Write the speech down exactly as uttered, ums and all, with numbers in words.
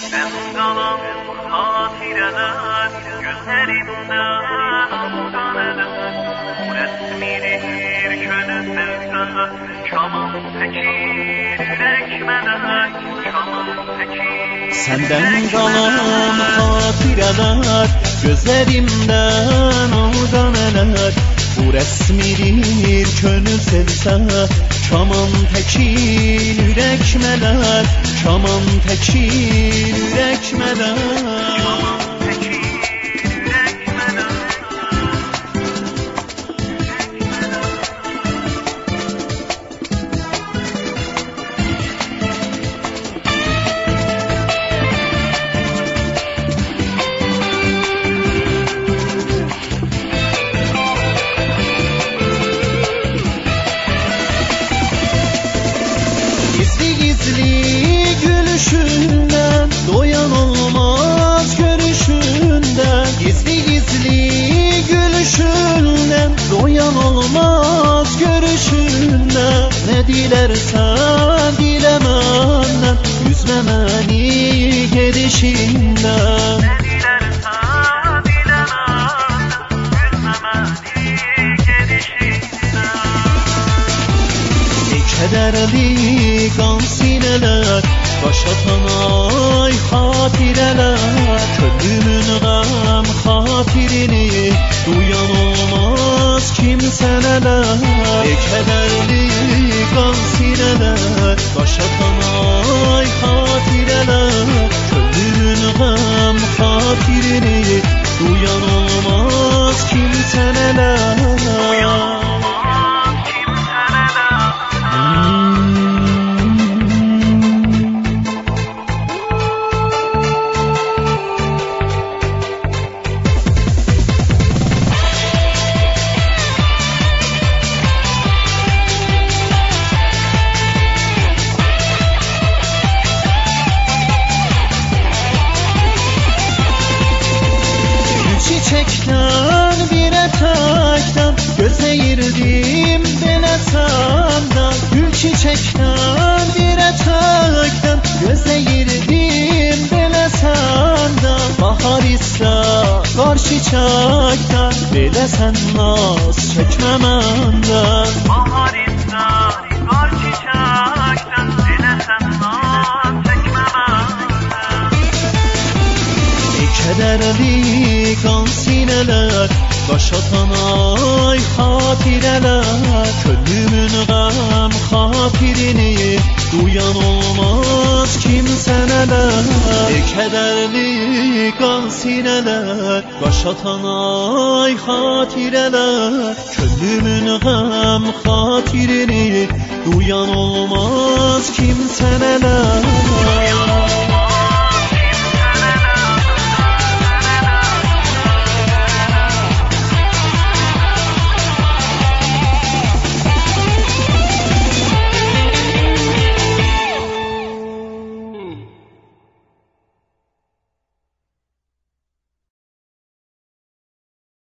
Ben kalan hatireler gözlerimden uzaneler. Bu resmidir könül sevse çamın tekir yürekmeler. Çamın tekir Senden kalan hatireler gözlerimden uzaneler. Bu resmidir könül sevse çaman tekil yürekmeler. Çaman tekil yürekmeler. çamın tekir yürekmeler. Gizli gizli gülüşünden doyan olmaz görüşünden. Gizli gizli gülüşünden doyan olmaz görüşünden. Ne dilersen dile benden, üzme beni gelişinden. Ne dilersen dilemem, üzme beni gelişinden. Kederli kan sineler, başatan ay hatireler. Könlümün gam hatirini duyan olmaz kimseneler. Kederli kan sineler, başatan ay hatireler. Könlümün gam hatirini duyan olmaz kimseneler. Uyanmaz kimseneler. Çiçekten bir etekten göz eğirdim bile senden. Gül çiçekten bir etekten göz eğirdim bile senden. Bahar ise karşı çiçekten bile sen naz çekmem enden. Bahar ise kar çiçekten bile sen naz çekmem. Kederli kan sineler, başatan ay hatireler. Könlümün gam hatirini duyan olmaz kimseneler. Kederli kan sineler, başatan ay hatireler. Könlümün gam hatirini duyan olmaz kimseneler. Uyanmaz